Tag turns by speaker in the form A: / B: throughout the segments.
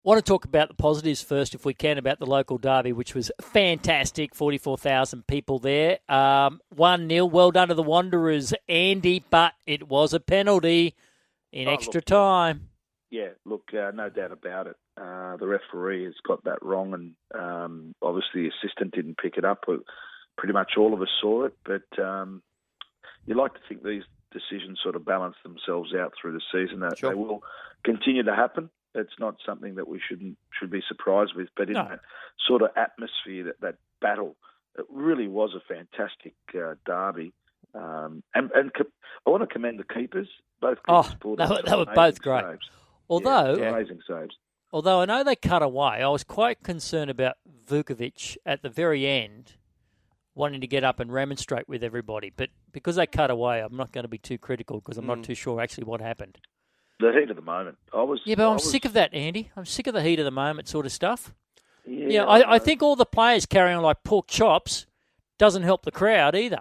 A: Want to talk about the positives first, if we can, about the local derby, which was fantastic. 44,000 people there. 1-0. Well done to the Wanderers, Andy, but it was a penalty in extra time.
B: Yeah, look, no doubt about it. The referee has got that wrong, and obviously the assistant didn't pick it up. Pretty much all of us saw it, but you like to think these decisions sort of balance themselves out through the season. That They will continue to happen. It's not something that we should be surprised with, but in that sort of atmosphere, that battle, it really was a fantastic derby. And I want to commend the keepers. Both keepers
A: they were both great.
B: Saves.
A: Amazing
B: saves.
A: Although I know they cut away, I was quite concerned about Vukovic at the very end wanting to get up and remonstrate with everybody. But because they cut away, I'm not going to be too critical because I'm not too sure actually what happened.
B: The heat of the moment.
A: I'm sick of that, Andy. I'm sick of the heat of the moment sort of stuff. Yeah, I think all the players carrying on like pork chops doesn't help the crowd either.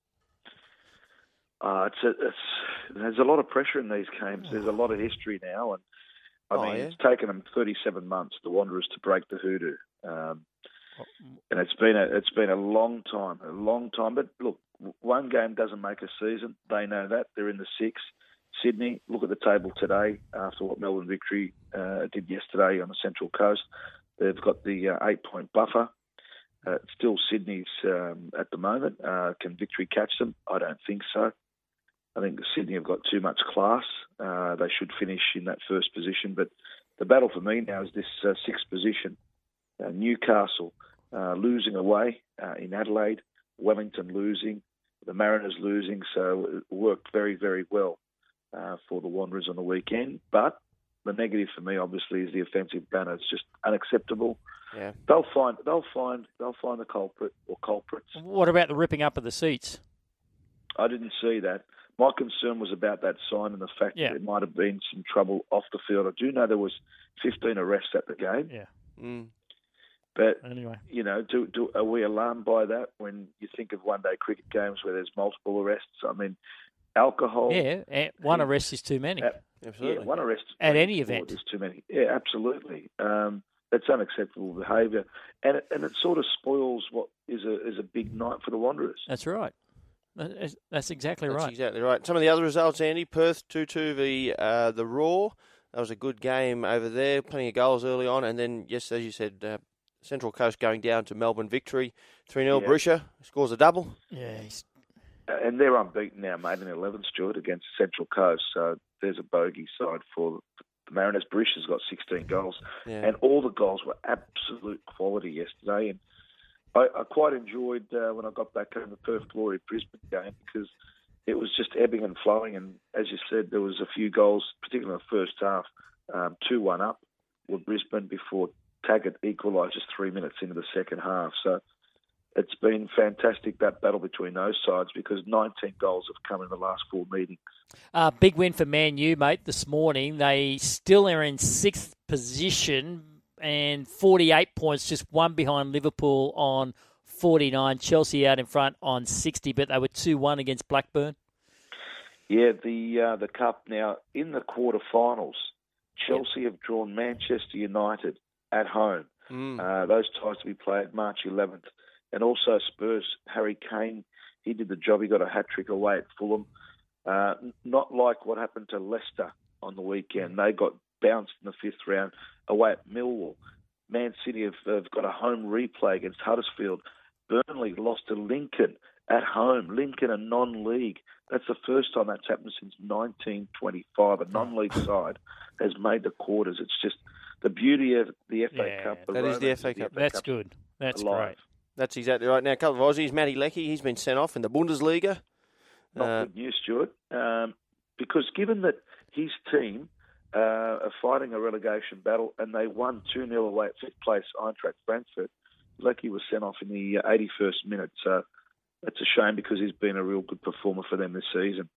B: There's a lot of pressure in these games. There's a lot of history now, and it's taken them 37 months, the Wanderers, to break the hoodoo. And it's been a long time. But look, one game doesn't make a season. They know that. They're in the sixth. Sydney, look at the table today after what Melbourne Victory did yesterday on the Central Coast. They've got the 8-point buffer. Still Sydney's at the moment. Can Victory catch them? I don't think so. I think Sydney have got too much class. They should finish in that first position. But the battle for me now is this sixth position. Newcastle losing away in Adelaide, Wellington losing, the Mariners losing. So it worked very, very well for the Wanderers on the weekend. But the negative for me, obviously, is the offensive banner. It's just unacceptable.
A: Yeah.
B: They'll find the culprit or culprits.
A: What about the ripping up of the seats?
B: I didn't see that. My concern was about that sign and the fact that there might have been some trouble off the field. I do know there was 15 arrests at the game.
A: Yeah.
B: But
A: anyway,
B: are we alarmed by that when you think of one-day cricket games where there's multiple arrests? I mean, alcohol.
A: Yeah, one arrest is too many.
B: Absolutely. Yeah, one arrest
A: at any event
B: is too many. Yeah, absolutely. That's unacceptable behaviour, and it sort of spoils what is a big night for the Wanderers.
A: That's right. That's exactly right.
C: That's exactly right. Some of the other results, Andy: Perth 2-2 the Raw. That was a good game over there. Plenty of goals early on, and then yes, as you said, Central Coast going down to Melbourne Victory 3-0. Yeah. Brusher scores a double.
A: Yeah.
B: And they're unbeaten now, mate, in 11, Stuart, against Central Coast. So there's a bogey side for the Mariners. Brusher's got 16 goals.
C: Yeah.
B: And all the goals were absolute quality yesterday. And I quite enjoyed when I got back home the Perth Glory Brisbane game because it was just ebbing and flowing. And as you said, there was a few goals, particularly in the first half, 2-1 up with Brisbane before Taggart equalised just 3 minutes into the second half. So it's been fantastic, that battle between those sides, because 19 goals have come in the last 4 meetings.
A: Big win for Man U, mate, this morning. They still are in sixth position and 48 points, just one behind Liverpool on 49. Chelsea out in front on 60, but they were 2-1 against Blackburn.
B: Yeah, the Cup now in the quarterfinals. Chelsea have drawn Manchester United at home. Those ties to be played March 11th. And also Spurs, Harry Kane, he did the job. He got a hat-trick away at Fulham. Not like what happened to Leicester on the weekend. They got bounced in the fifth round away at Millwall. Man City have got a home replay against Huddersfield. Burnley lost to Lincoln at home. Lincoln, a non-league. That's the first time that's happened since 1925. A non-league side has made the quarters. It's just the beauty of the FA Cup.
C: That is the FA Cup.
A: That's good. That's
B: alive.
A: Great.
C: That's exactly right. Now, a couple of Aussies. Matty Leckie, he's been sent off in the Bundesliga.
B: Not good news, Stuart, because given that his team are fighting a relegation battle and they won 2-0 away at fifth place Eintracht Frankfurt, Leckie was sent off in the 81st minute. So it's a shame because he's been a real good performer for them this season.